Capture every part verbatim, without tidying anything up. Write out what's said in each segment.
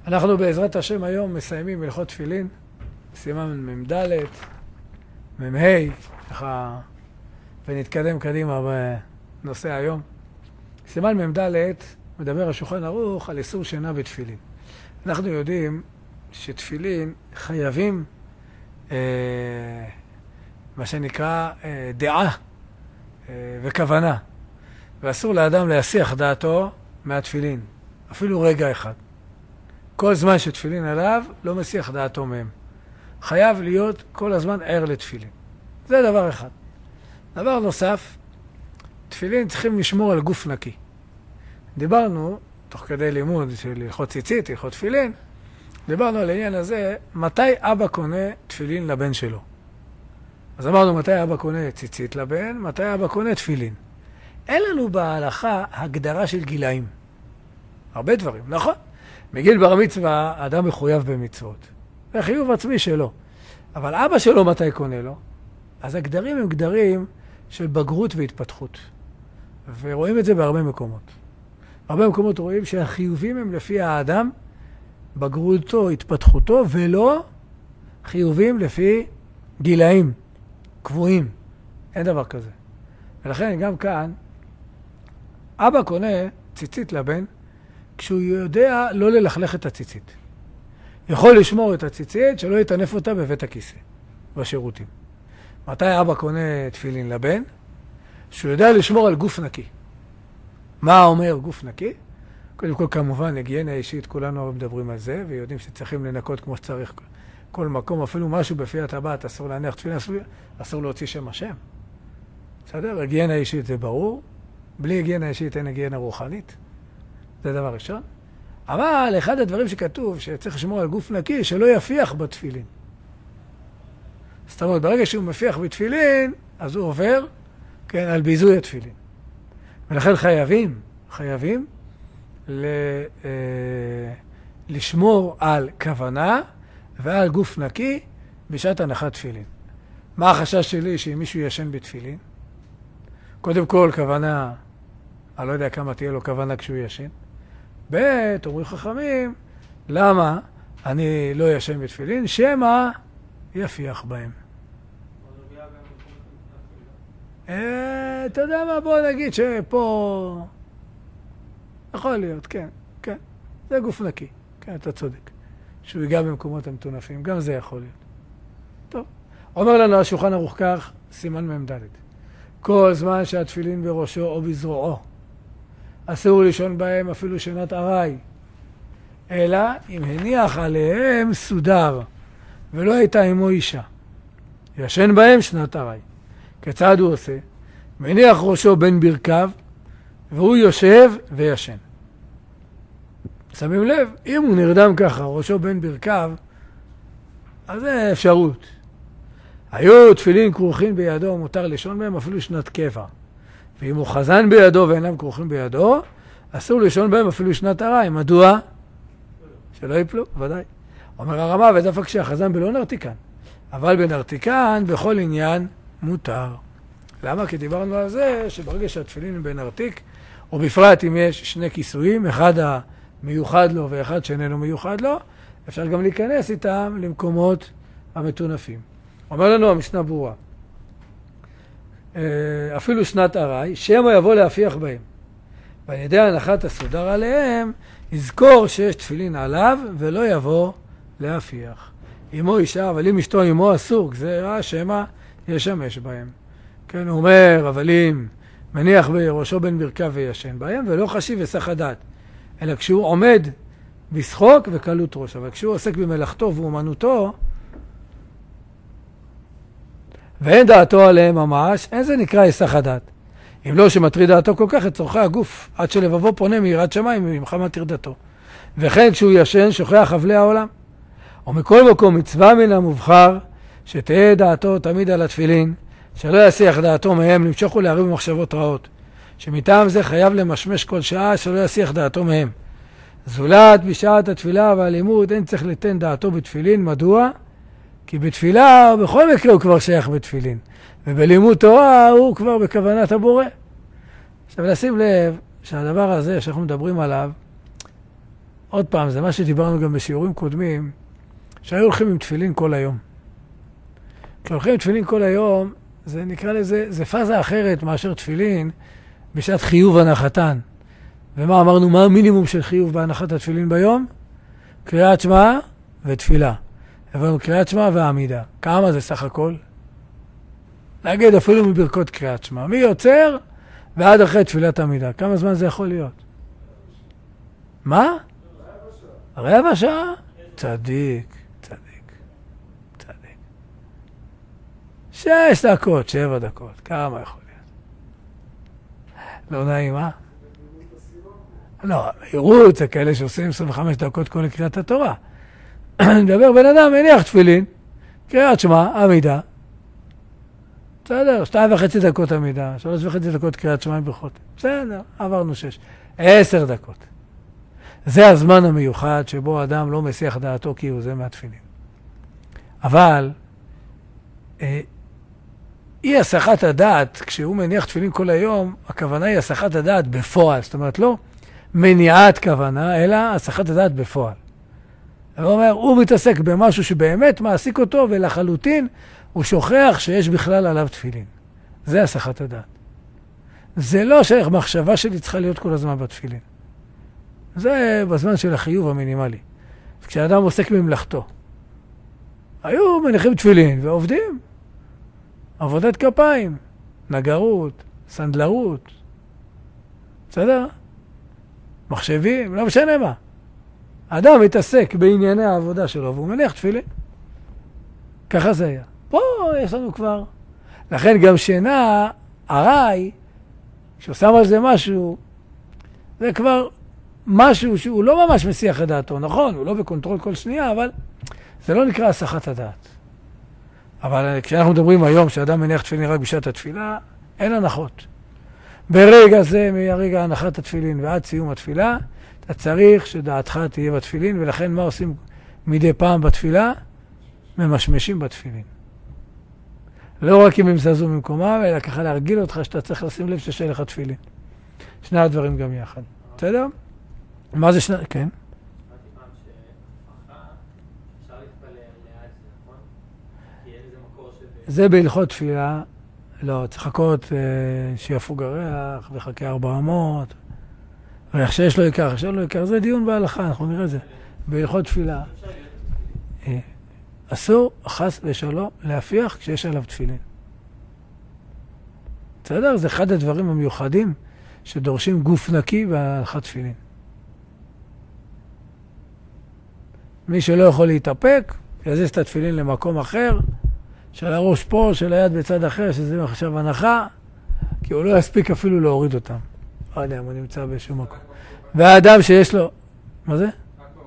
אנחנו בעזרת השם היום מסיימים הלכות תפילין, סימן ממד', ממה', ככה, ונתקדם קדימה בנושא היום. סימן ממד' מדבר השולחן ערוך על איסור שינה בתפילין. אנחנו יודעים שתפילין חייבים אה, מה שנקרא אה, דעה אה, וכוונה, ואסור לאדם להסיח דעתו מהתפילין, אפילו רגע אחד. כל זמן שתפילין עליו, לא מסיח דעתו מהם. חייב להיות כל הזמן ער לתפילין. זה דבר אחד. דבר נוסף, תפילין צריכים לשמור על גוף נקי. דיברנו, תוך כדי לימוד של הלכות ציצית, הלכות תפילין, דיברנו על העניין הזה, מתי אבא קונה תפילין לבן שלו. אז אמרנו מתי אבא קונה ציצית לבן, מתי אבא קונה תפילין. אין לנו בהלכה הגדרה של גילאים. הרבה דברים, נכון? מגיל בר מצווה, האדם מחויב במצוות. זה חיוב עצמי שלו. אבל אבא שלו מתי קונה לו? אז הגדרים הם גדרים של בגרות והתפתחות. ורואים את זה בהרבה מקומות. בהרבה מקומות רואים שהחיובים הם לפי האדם, בגרותו, התפתחותו, ולא חיובים לפי גילאים, קבועים. אין דבר כזה. ולכן גם כאן, אבא קונה ציצית לבן, כשהוא יודע לא ללכלך את הציצית. יכול לשמור את הציצית שלא יטנף אותה בבית הכיסא, בשירותים. מתי אבא קונה תפילין לבן? שהוא יודע לשמור על גוף נקי. מה אומר גוף נקי? קודם כל כמובן, היגיינה אישית, כולנו מדברים על זה, ויודעים שצריכים לנקות כמו שצריך כל מקום, אפילו משהו בפי הטבעת, אסור להניח תפילין, אסור, אסור להוציא שם השם. בסדר? היגיינה אישית זה ברור, בלי היגיינה אישית אין היגיינה רוחנית. זה דבר ראשון. אבל אחד הדברים שכתוב שצריך לשמור על גוף נקי, שלא יפיח בתפילין. זאת אומרת, ברגע שהוא מפיח בתפילין, אז הוא עובר, כן, על ביזוי התפילין. ולכן חייבים, חייבים ל, אה, לשמור על כוונה ועל גוף נקי בשעת הנחת תפילין. מה החשש שלי שאם מישהו ישן בתפילין? קודם כל, כוונה, אני לא יודע כמה תהיה לו כוונה כשהוא ישן. ב' אומרים חכמים, למה אני לא ישן בתפילין? שמה יפיח בהם. אתה יודע מה, בוא נגיד שפה יכול להיות, כן, כן, זה גוף נקי, כן, אתה צודק, שהוא ייגע במקומות המטונפים, גם זה יכול להיות. טוב, אומר לנו השולחן ערוך כך, סימן ממד', כל זמן שהתפילין בראשו או בזרועו, אסור לישון בהם אפילו שנת ארעי, אלא אם הניח עליהם סודר, ולא הייתה עמו אישה. ישן בהם שנת ארעי. כיצד הוא עושה? מניח ראשו בין ברכיו, והוא יושב וישן. שמים לב, אם הוא נרדם ככה, ראשו בין ברכיו, אז זה אפשרות. היו תפילין כרוכין בידו, מותר לישון בהם אפילו שנת קבע. ואם הוא חזן בידו ואינם כרוכים בידו, אסור לישון בהם אפילו שנת ארעי. מדוע? שלא ייפלו, ודאי. אומר הרמה, ודווקא כשהחזן בלא נרתיקן. אבל בנרתיקן, בכל עניין, מותר. למה? כי דיברנו על זה שברגע שהתפילין בנרתיק, או בפרט אם יש שני כיסויים, אחד המיוחד לו ואחד שאיננו מיוחד לו, אפשר גם להיכנס איתם למקומות המטונפים. אומר לנו המשנה ברורה, אפילו שנת ארעי, שמא יבוא להפיח בהם. ועל ידי הנחת הסודר עליהם, יזכור שיש תפילין עליו ולא יבוא להפיח. אמו אישה, אבל אם אשתו אמו אסור, גזירה שמא ישמש בהם. כן, הוא אומר, אבל אם מניח בראשו בין ברכיו וישן בהם, ולא חשיב וסח הדעת, אלא כשהוא עומד בשחוק וקלות ראש. אבל כשהוא עוסק במלאכתו ואומנותו, ואין דעתו עליהם ממש, אין זה נקרא היסח הדעת. אם לא שמטריד דעתו כל כך את צורכי הגוף, עד שלבבו פונה מיראת שמיים ממך מטריד דעתו. וכן כשהוא ישן שוכח חבלי העולם. ומכל מקום מצווה מן המובחר, שתהיה דעתו תמיד על התפילין, שלא יסיח דעתו מהם למשוך ולהריב במחשבות רעות. שמטעם זה חייב למשמש כל שעה שלא יסיח דעתו מהם. זולת בשעת התפילה והלימוד אין צריך ליתן דעתו בתפילין. מדוע? כי בתפילה, בכל מקרה הוא כבר שייך בתפילין. ובלימוד תורה הוא כבר בכוונת הבורא. עכשיו לשים לב שהדבר הזה שאנחנו מדברים עליו, עוד פעם, זה מה שדיברנו גם בשיעורים קודמים, שהיו הולכים עם תפילין כל היום. כשהולכים עם תפילין כל היום, זה נקרא לזה, זה פאזה אחרת מאשר תפילין בשעת חיוב הנחתן. ומה אמרנו, מה המינימום של חיוב בהנחת התפילין ביום? קריאת שמע ותפילה. הבאנו קריאת שמע ועמידה. כמה זה סך הכל? נגיד אפילו מברכות קריאת שמע. מי יוצר ועד אחרי תפילת עמידה. כמה זמן זה יכול להיות? מה? רבע שעה? צדיק, צדיק, צדיק. שש דקות, שבע דקות. כמה יכול להיות? לא נעים, אה? לא, מהירות זה כאלה שעושים עשרים וחמש דקות כל קריאת התורה. נדבר בן אדם, מניח תפילין, קריאת שמע, עמידה. בסדר, שתיים וחצי דקות עמידה, שלוש וחצי דקות קריאת שמע ברכות. בסדר, עברנו שש. עשר דקות. זה הזמן המיוחד שבו האדם לא מסיח דעתו כי הוא זה מהתפילין. אבל, אה, אי הסחת הדעת, כשהוא מניח תפילין כל היום, הכוונה היא הסחת הדעת בפועל. זאת אומרת, לא מניעת כוונה, אלא הסחת הדעת בפועל. הוא אומר, הוא מתעסק במשהו שבאמת מעסיק אותו, ולחלוטין הוא שוכח שיש בכלל עליו תפילין. זה הסחת הדעת. זה לא שהמחשבה שלי צריכה להיות כל הזמן בתפילין. זה בזמן של החיוב המינימלי. כשאדם עוסק במלאכתו. היו מניחים תפילין ועובדים. עבודת כפיים, נגרות, סנדלרות. בסדר? מחשבים, לא משנה מה. האדם מתעסק בענייני העבודה שלו, והוא מניח תפילין. ככה זה היה. פה יש לנו כבר. לכן גם שינה, הרי, כשהוא שם על זה משהו, זה כבר משהו שהוא לא ממש מסיח את דעתו. נכון, הוא לא בקונטרול כל שנייה, אבל זה לא נקרא הסחת הדעת. אבל כשאנחנו מדברים היום שאדם מניח תפילין רק בשעת התפילה, אין הנחות. ברגע זה, מהרגע הנחת התפילין ועד סיום התפילה, אתה צריך שדעתך תהיה בתפילין, ולכן מה עושים מדי פעם בתפילה? ממשמשים בתפילין. לא רק אם הם זזו ממקומם, אלא ככה להרגיל אותך שאתה צריך לשים לב שיש לך תפילין. שני הדברים גם יחד. בסדר? מה זה שני... כן? זה בהלכות תפילה. לא, צריך לחכות אה, שיפוג הריח וחכה ארבע מאות. ריח שיש לו עיקר, שיש לו עיקר. זה דיון בהלכה, אנחנו נראה את זה. בהלכות תפילה. אה, אסור, חס ושלום, להפיח כשיש עליו תפילין. בסדר? זה אחד הדברים המיוחדים שדורשים גוף נקי בהלכת תפילין. מי שלא יכול להתאפק, יזיז את התפילין למקום אחר, של הראש פה, של היד בצד אחר, שזה עכשיו הנחה, כי הוא לא יספיק אפילו להוריד אותם. לא יודע, הוא נמצא באיזשהו מקום. והאדם שיש לו... מה זה?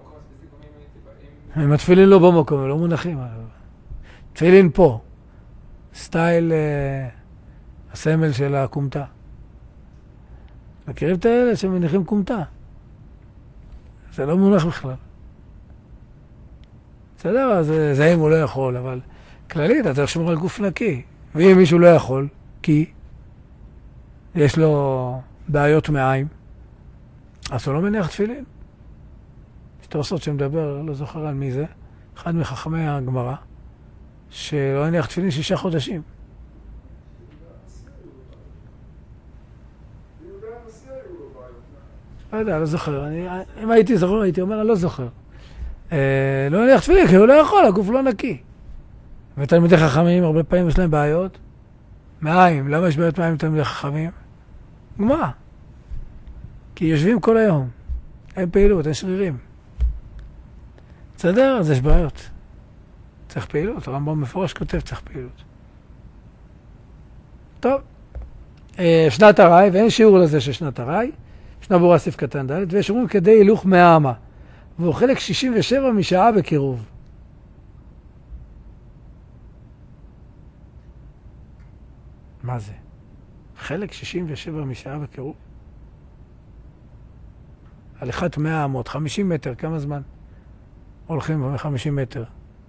הם התפילין לא במקום, הם לא מונחים. תפילין פה. סטייל אה, הסמל של הקומתה. מכירים את האלה שמניחים קומתה? זה לא מונח בכלל. בסדר, אז זה אם הוא לא יכול, אבל כללית, אתה צריך לשמור על גוף נקי. ואם מישהו לא יכול, כי יש לו בעיות מעיים, אז הוא לא מניח תפילין. יש תוספות שמדבר, לא זוכר על מי זה, אחד מחכמי הגמרא, שלא מניח תפילין שישה חודשים. לא יודע, לא זוכר. אני, אם הייתי זוכר, הייתי אומר, אני לא זוכר. אה, לא מניח תפילין, כי הוא לא יכול, הגוף לא נקי. ותלמידי חכמים, הרבה פעמים יש להם בעיות. מעיים, למה יש בעיות מעיים לתלמידי חכמים? מה? כי יושבים כל היום. אין פעילות, אין שרירים. בסדר? אז יש בעיות. צריך פעילות. הרמב"ם מפורש כותב, צריך פעילות. טוב. שנת הרי, ואין שיעור לזה של שנת הרי. שנה ברורה סעיף קטן ד', ויש אומרים כדי הילוך מאה אמה. והוא חלק שישים ושבע משעה בקירוב. מה זה? חלק שישים ושבע משעה בקירוב? הליכת מאה אמות, חמישים מטר, כמה זמן? הולכים ב-חמישים מטר.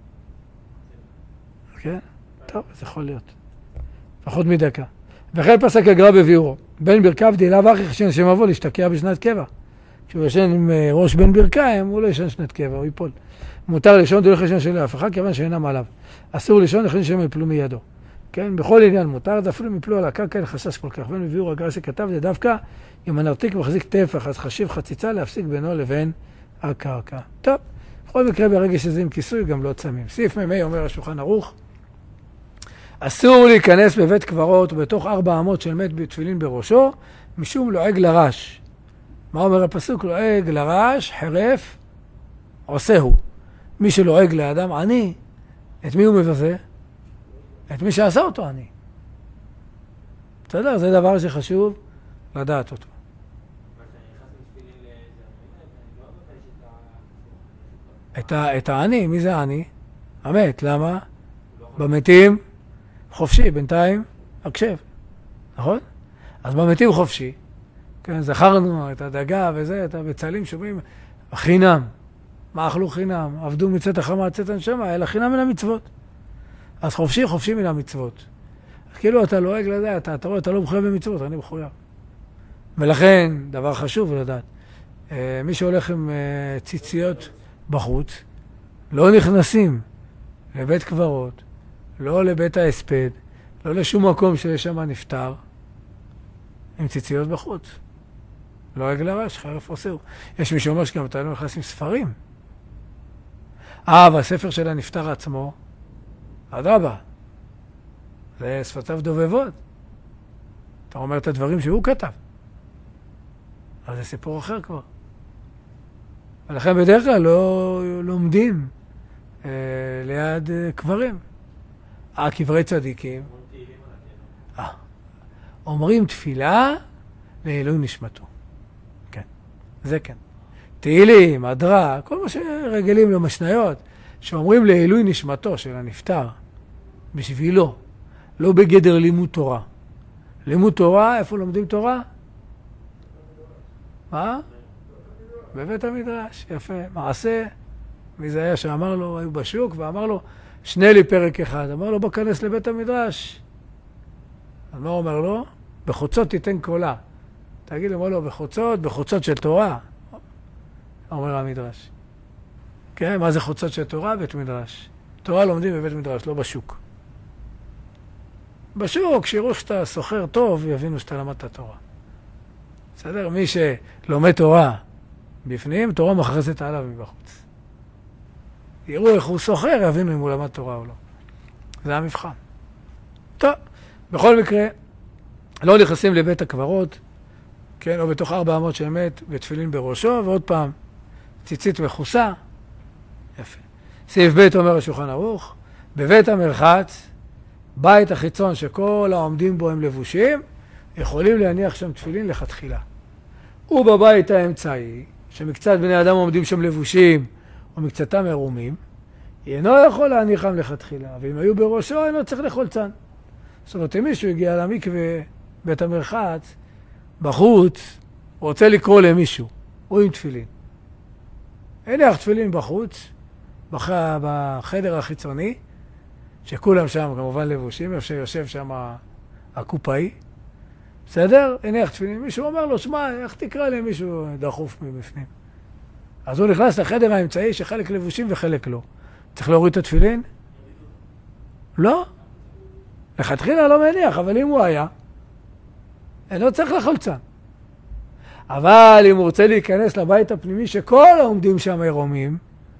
כן? טוב, זה יכול להיות. פחות מדקה. וכן פסק הגר"א בביאורו. בין ברכיו דאליו הכי חשין השם אבו להשתקע בשנת קבע. כשהוא ישן עם ראש בין ברכיים, הוא לא ישן שנת קבע, הוא ייפול. מותר לישון, תלך לישון של אף אחד, כיוון שאינם עליו. אסור לישון, לכן שהם יפלו מידו. כן, בכל עניין מותר, זה אפילו מפלו על הקרקע, אין חשש כל כך. בין מביאור הגר"א שכתב, זה דווקא, אם הנרתיק מחזיק טפח, אז חשיב חציצה להפסיק בינו לבין הקרקע. טוב, בכל מקרה ברגע שזה עם כיסוי, גם לא צמים. סעיף מ"ה אומר השולחן ערוך, אסור להיכנס בבית קברות ובתוך ארבע אמות של מת בתפילין בראשו, משום לועג לרש. מה אומר הפסוק? לועג לרש, חרף, עושהו. מי שלועג לאדם עני, את מי הוא מבזה? את מי שעשה אותו עני. בסדר? זה דבר שחשוב לדעת אותו. את, ה, את העני, מי זה העני? המת, למה? במתים חופשי, בינתיים הקשב, נכון? אז במתים חופשי, כן, זכרנו את הדגה וזה, את הבצלים שומעים, חינם, מה אכלו חינם, עבדו מצאת החמה עד צאת הנשמה, אלא חינם מן המצוות. אז חופשי, חופשי מן המצוות. אז כאילו אתה לועג לדעת, אתה, אתה רואה, אתה לא מחויב במצוות, אני מחויב. ולכן, דבר חשוב לדעת, מי שהולך עם ציציות בחוץ, לא נכנסים לבית קברות, לא לבית ההספד, לא לשום מקום שיש שם נפטר, עם ציציות בחוץ. לועג לרש, חרף עושהו. יש מי שאומר שגם אתה לא נכנס עם ספרים. אה, והספר של הנפטר עצמו, אדרבה, זה שפתיו דובבות. אתה אומר את הדברים שהוא כתב. אז זה סיפור אחר כבר. ולכן בדרך כלל לא לומדים אה, ליד אה, קברים. אה, קברי צדיקים. אה, אומרים תפילה לעילוי נשמתו. כן, זה כן. תהילים, הדרה, כל מה שרגלים למשניות, שאומרים לעילוי נשמתו של הנפטר, בשבילו, לא בגדר לימוד תורה. לימוד תורה, איפה לומדים תורה? מה? בבית המדרש, יפה. מעשה, מי זה היה שאמר לו, היו בשוק, ואמר לו, שנה לי פרק אחד. אמר לו, בוא כנס לבית המדרש. אז מה אומר לו? בחוצות תיתן קולה. תגיד לו, לא, בחוצות, בחוצות של תורה. אומר המדרש. כן, מה זה חוצות של תורה? בית מדרש. תורה לומדים בבית מדרש, לא בשוק. בשוק, כשיראו שאתה סוחר טוב, יבינו שאתה למדת תורה. בסדר? מי שלומד תורה בפנים, תורה מחרזת עליו מבחוץ. יראו איך הוא סוחר, יבינו אם הוא למד תורה או לא. זה המבחן. טוב, בכל מקרה, לא נכנסים לבית הקברות, כן, או בתוך ארבע אמות של מת, בתפילין בראשו, ועוד פעם, ציצית מכוסה. יפה. סעיף ב' אומר השולחן ערוך, בבית המרחץ, בית החיצון שכל העומדים בו הם לבושים, יכולים להניח שם תפילין לכתחילה. ובבית האמצעי, שמקצת בני אדם עומדים שם לבושים, או מקצתם ערומים, אינו יכול להניחם לכתחילה, ואם היו בראשו, אינו צריך לחולצן. זאת אומרת, אם מישהו הגיע למקווה, בית המרחץ, בחוץ, רוצה לקרוא למישהו, הוא עם תפילין. הניח תפילין בחוץ, בח... בחדר החיצוני, שכולם שם כמובן לבושים, איפה שיושב שם הקופאי, בסדר? הניח תפילין, מישהו אומר לו, שמע, איך תקרא למישהו דחוף מבפנים? אז הוא נכנס לחדר האמצעי שחלק לבושים וחלק לא. צריך להוריד את התפילין? לא. לכתחילה לא מניח, אבל אם הוא היה, אינו צריך לחולצן. אבל אם הוא רוצה להיכנס לבית הפנימי שכל העומדים שם עירומים,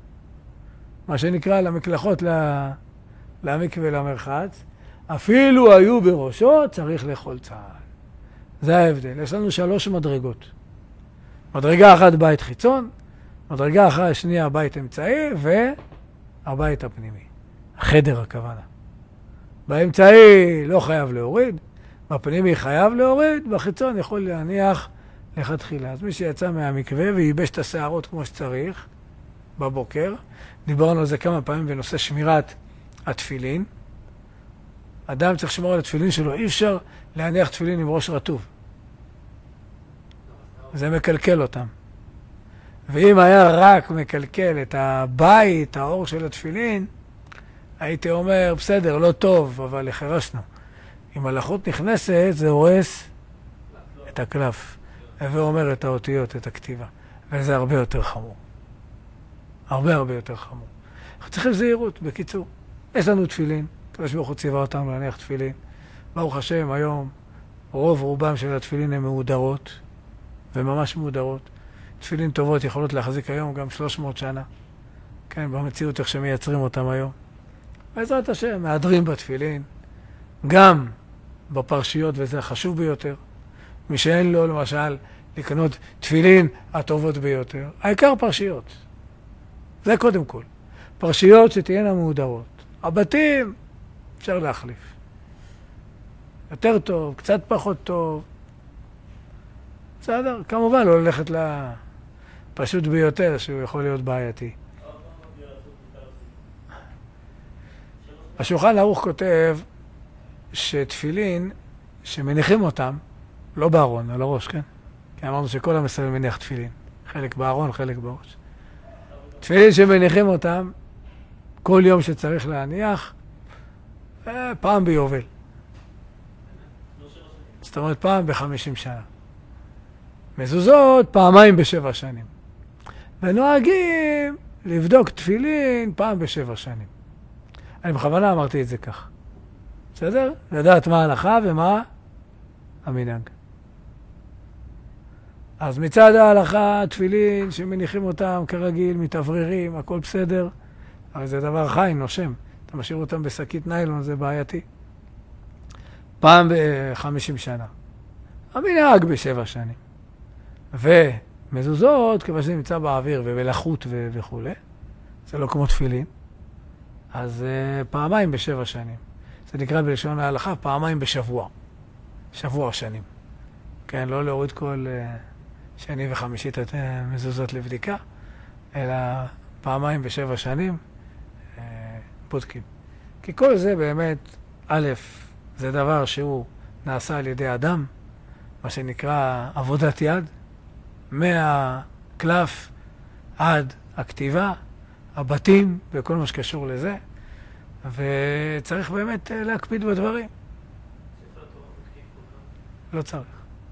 מה שנקרא למקלחות למקווה למרחץ, אפילו היו בראשו, צריך לחולצן. זה ההבדל. יש לנו שלוש מדרגות. מדרגה אחת בית חיצון, מדרגה אחת שנייה בית אמצעי, והבית הפנימי. החדר הכוונה. באמצעי לא חייב להוריד, בפנימי חייב להוריד, בחיצון יכול להניח לכתחילה. אז מי שיצא מהמקווה וייבש את השערות כמו שצריך, בבוקר, דיברנו על זה כמה פעמים בנושא שמירת התפילין. אדם צריך לשמור על התפילין שלו, אי אפשר להניח תפילין עם ראש רטוב. זה מקלקל אותם. ואם היה רק מקלקל את הבית, האור של התפילין, הייתי אומר, בסדר, לא טוב, אבל החרשנו. אם הלחות נכנסת, זה הורס את הקלף. הווה אומר את האותיות, את הכתיבה. וזה הרבה יותר חמור. הרבה הרבה יותר חמור. אנחנו צריכים זהירות, בקיצור. יש לנו תפילין, הקדוש ברוך הוא ציווה אותנו להניח תפילין. ברוך השם, היום רוב רובם של התפילין הן מהודרות, וממש מהודרות. תפילין טובות יכולות להחזיק היום גם שלוש מאות שנה. כן, במציאות איך שמייצרים אותם היום. בעזרת השם, מהדרים בתפילין, גם בפרשיות, וזה החשוב ביותר. מי שאין לו, למשל, לקנות תפילין הטובות ביותר. העיקר פרשיות. זה קודם כל. פרשיות שתהיינה מהודרות. הבתים, אפשר להחליף. יותר טוב, קצת פחות טוב. בסדר, כמובן לא ללכת לפשוט ביותר, שהוא יכול להיות בעייתי. השולחן ערוך כותב שתפילין, שמניחים אותם, לא בארון, על הראש, כן? כי אמרנו שכל עם ישראל מניח תפילין. חלק בארון, חלק בראש. תפילין שמניחים אותם, כל יום שצריך להניח, פעם ביובל. זאת אומרת, פעם בחמישים שנה. מזוזות פעמיים בשבע שנים. ונוהגים לבדוק תפילין פעם בשבע שנים. אני בכוונה אמרתי את זה כך. בסדר? לדעת מה ההלכה ומה המנהג. אז מצד ההלכה, תפילין שמניחים אותם כרגיל, מתאווררים, הכל בסדר. אבל זה דבר חי, נושם. אתה משאיר אותם בשקית ניילון, זה בעייתי. פעם ב-חמישים שנה. המנהג בשבע שנים. ומזוזות, כיוון שזה נמצא באוויר ובלחות ו- וכו'. זה לא כמו תפילין. אז uh, פעמיים בשבע שנים. זה נקרא בלשון ההלכה, פעמיים בשבוע. שבוע שנים. כן, לא להוריד כל uh, שני וחמישית את uh, מזוזות לבדיקה, אלא פעמיים בשבע שנים uh, בודקים. כי כל זה באמת, א', זה דבר שהוא נעשה על ידי אדם, מה שנקרא עבודת יד, מהקלף עד הכתיבה, הבתים וכל מה שקשור לזה, וצריך באמת להקפיד בדברים. לא צריך.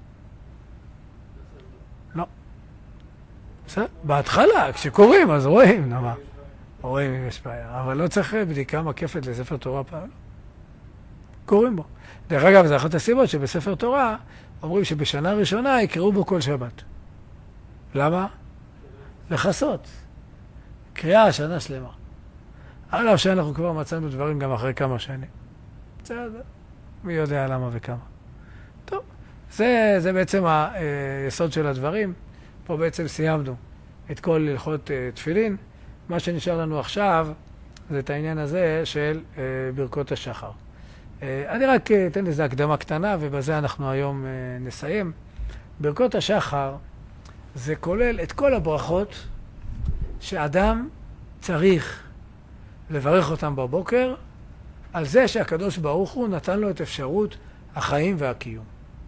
לא. בסדר, בהתחלה, כשקוראים, אז רואים, למה? רואים אם יש בעיה, אבל לא צריך בדיקה מקפת לספר תורה פעם. קוראים בו. דרך אגב, זה אחת הסיבות שבספר תורה אומרים שבשנה ראשונה יקראו בו כל שבת. למה? לחסות. קריאה שנה שלמה. עליו שאנחנו כבר מצאנו דברים גם אחרי כמה שנים. בסדר, מי יודע למה וכמה. טוב, זה, זה בעצם היסוד של הדברים. פה בעצם סיימנו את כל הלכות תפילין. מה שנשאר לנו עכשיו זה את העניין הזה של ברכות השחר. אני רק אתן לזה הקדמה קטנה, ובזה אנחנו היום נסיים. ברכות השחר זה כולל את כל הברכות שאדם צריך לברך אותם בבוקר, על זה שהקדוש ברוך הוא נתן לו את אפשרות החיים והקיום.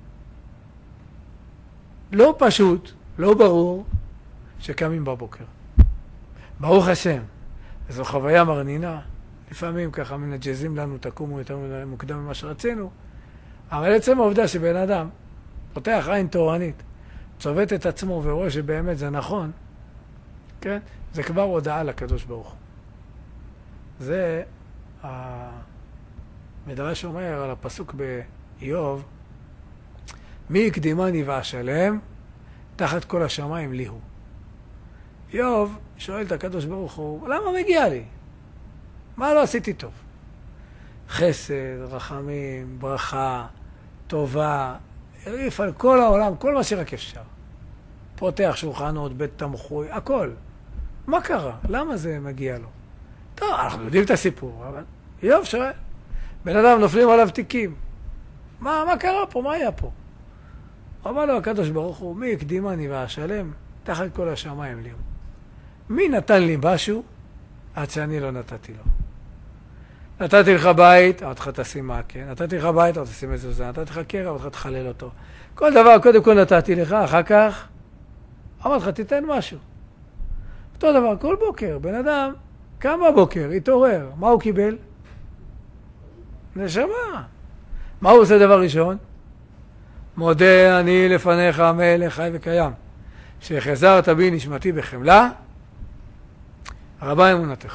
לא פשוט, לא ברור, שקמים בבוקר. ברוך השם, זו חוויה מרנינה. לפעמים ככה מנג'זים לנו, תקומו יותר מוקדם ממה שרצינו, אבל עצם העובדה שבן אדם פותח עין תורנית, צובט את עצמו ורואה שבאמת זה נכון, כן? זה כבר הודעה לקדוש ברוך הוא. זה המדרש אומר על הפסוק באיוב, מי יקדימני ואשלם, תחת כל השמיים לי הוא. איוב שואל את הקדוש ברוך הוא, למה מגיע לי? מה לא עשיתי טוב? חסד, רחמים, ברכה, טובה, הריף על כל העולם, כל מה שרק אפשר. פותח שולחנות, בית תמחוי, הכל. מה קרה? למה זה מגיע לו? טוב, אנחנו יודעים את הסיפור, אבל איוב שואל. בן אדם נופלים עליו תיקים. מה, מה קרה פה? מה היה פה? אמר לו הקדוש ברוך הוא, מי יקדימני ואשלם, תחת כל השמיים לי. מי נתן לי משהו עד שאני לא נתתי לו? נתתי לך בית, עוד לך תשים מעקה, נתתי לך בית, עוד תשים מזוזה, נתתי לך קרע, עוד לך תחלל אותו. כל דבר, קודם כל נתתי לך, אחר כך אמרתי לך, תיתן משהו. אותו דבר, כל בוקר, בן אדם קם בבוקר, התעורר, מה הוא קיבל? נשמה. מה הוא עושה דבר ראשון? מודה אני לפניך המלך חי וקיים, שחזרת בי נשמתי בחמלה, רבה אמונתך.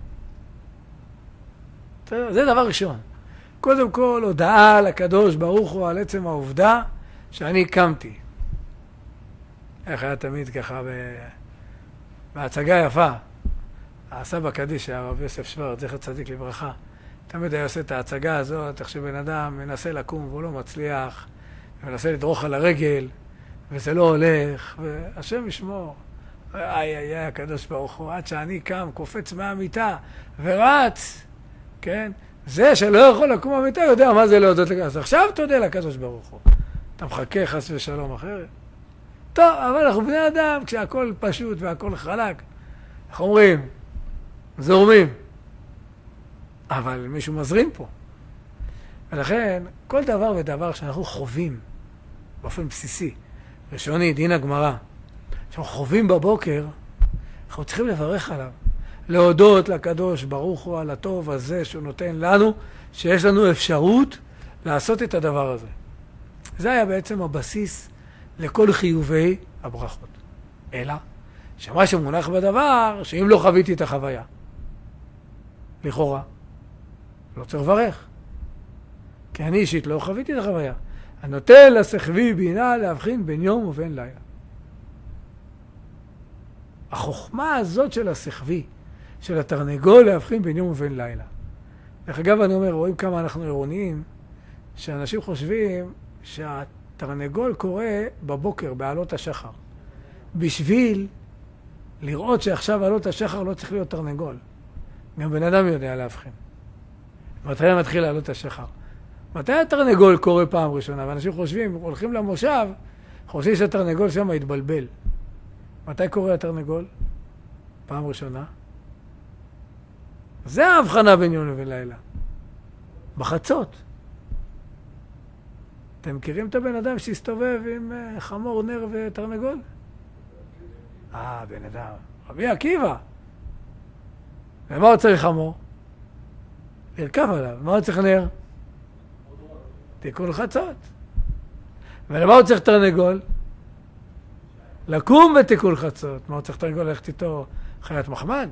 זה דבר ראשון. קודם כל, הודעה לקדוש ברוך הוא על עצם העובדה שאני קמתי. איך היה תמיד ככה ב... בהצגה יפה. הסבא קדיש, הרב יוסף שוורץ, זכר צדיק לברכה, תמיד היה עושה את ההצגה הזאת, איך שבן אדם מנסה לקום והוא לא מצליח, ומנסה לדרוך על הרגל, וזה לא הולך, והשם ישמור. איי, איי, איי, הקדוש ברוך הוא, עד שאני קם, קופץ מהמיטה, ורץ, כן? זה שלא יכול לקום מהמיטה, יודע מה זה להודות לקדוש. אז עכשיו תודה לקדוש ברוך הוא. אתה מחכה חס ושלום אחרת. טוב, אבל אנחנו בני אדם, כשהכל פשוט והכל חלק, אנחנו אומרים, זורמים. אבל מישהו מזרים פה. ולכן, כל דבר ודבר שאנחנו חווים, באופן בסיסי, ראשוני, דין הגמרא, שאנחנו חווים בבוקר, אנחנו צריכים לברך עליו. להודות לקדוש ברוך הוא על הטוב הזה שהוא נותן לנו, שיש לנו אפשרות לעשות את הדבר הזה. זה היה בעצם הבסיס לכל חיובי הברכות. אלא, שמה שמונח בדבר, שאם לא חוויתי את החוויה, לכאורה, לא צריך לברך. כי אני אישית לא חוויתי את החוויה. הנוטל לשכבי בינה להבחין בין יום ובין לילה. החוכמה הזאת של השכבי, של התרנגול להבחין בין יום ובין לילה. דרך אגב, אני אומר, רואים כמה אנחנו עירוניים, שאנשים חושבים שהתרנגול קורה בבוקר, בעלות השחר. בשביל לראות שעכשיו עלות השחר לא צריך להיות תרנגול. גם בן אדם יודע להבחין. מתי מתחיל לעלות השחר? מתי התרנגול קורה פעם ראשונה? ואנשים חושבים, הולכים למושב, חושבים שהתרנגול שם יתבלבל. מתי קורה התרנגול? פעם ראשונה. זה ההבחנה בין יום לבין לילה. בחצות. אתם מכירים את הבן אדם שהסתובב עם חמור, נר ותרנגול? אה, בן אדם. רבי עקיבא. ומה הוא צריך חמור? לרכב עליו. מה הוא צריך נר? תיקון חצות. ולמה הוא צריך תרנגול? לקום בתיקון חצות. מה הוא צריך תרנגול? ללכת איתו חיית מחמד?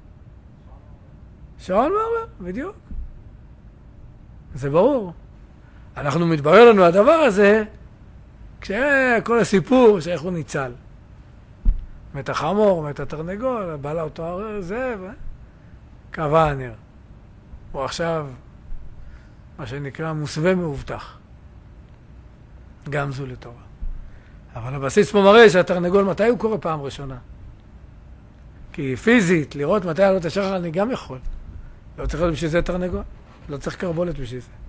שעון מעורר, בדיוק. זה ברור. אנחנו מתברר לנו הדבר הזה כשכל הסיפור שאיך הוא ניצל. מת החמור, מת התרנגול, בעלה אותו עורר, זה, קבע הנר. הוא עכשיו, מה שנקרא, מוסווה מאובטח. גם זו לטובה. אבל הבסיס פה מראה שהתרנגול, מתי הוא קורה פעם ראשונה? כי פיזית, לראות מתי עלות השחר אני גם יכול. לא צריך להיות בשביל זה תרנגול. לא צריך קרבולת בשביל זה.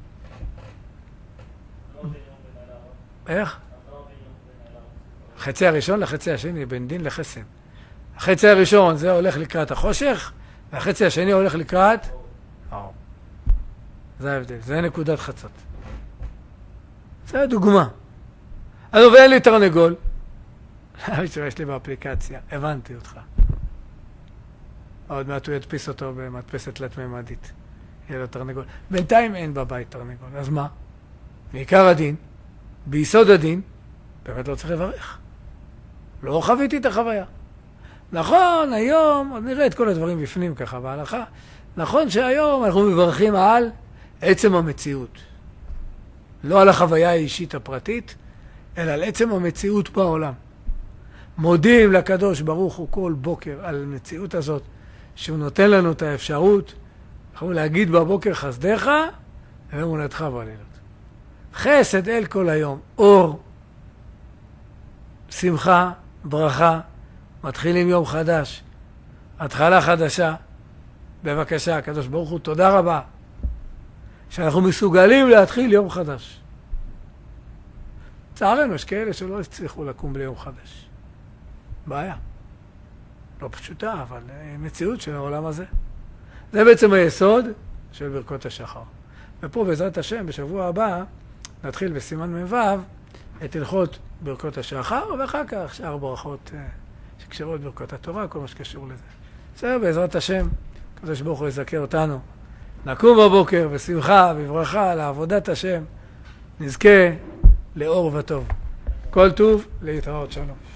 איך? החצי הראשון לחצי השני, בין דין לחסד. החצי הראשון זה הולך לקראת החושך, והחצי השני הולך לקראת האור. זה ההבדל, זה נקודת חצות. זה הדוגמה. אז ואין לי תרנגול. יש לי באפליקציה, הבנתי אותך. עוד מעט הוא ידפיס אותו במדפסת תלת-ממדית. יהיה לו תרנגול. בינתיים אין בבית תרנגול. אז מה? בעיקר הדין, ביסוד הדין, באמת לא צריך לברך. לא חוויתי את החוויה. נכון, היום, עוד נראה את כל הדברים בפנים ככה בהלכה, נכון שהיום אנחנו מברכים על עצם המציאות. לא על החוויה האישית הפרטית, אלא על עצם המציאות בעולם. מודים לקדוש ברוך הוא כל בוקר על המציאות הזאת, שהוא נותן לנו את האפשרות, אנחנו להגיד בבוקר חסדך, ואמונתך בלילות. חסד אל כל היום, אור, שמחה, ברכה, מתחילים יום חדש, התחלה חדשה. בבקשה, הקדוש ברוך הוא, תודה רבה, שאנחנו מסוגלים להתחיל יום חדש. צערנו, יש כאלה שלא הצליחו לקום בלי יום חדש. בעיה. לא פשוטה, אבל מציאות של העולם הזה. זה בעצם היסוד של ברכות השחר. ופה בעזרת השם, בשבוע הבא, נתחיל בסימן מ"ו את הלכות ברכות השחר, ואחר כך שאר ברכות שקשרות ברכות התורה, כל מה שקשור לזה. בסדר, בעזרת השם, הקדוש ברוך הוא יזכה אותנו. נקום בבוקר בשמחה, בברכה, לעבודת השם. נזכה לאור וטוב. כל טוב, להתראות, שלום.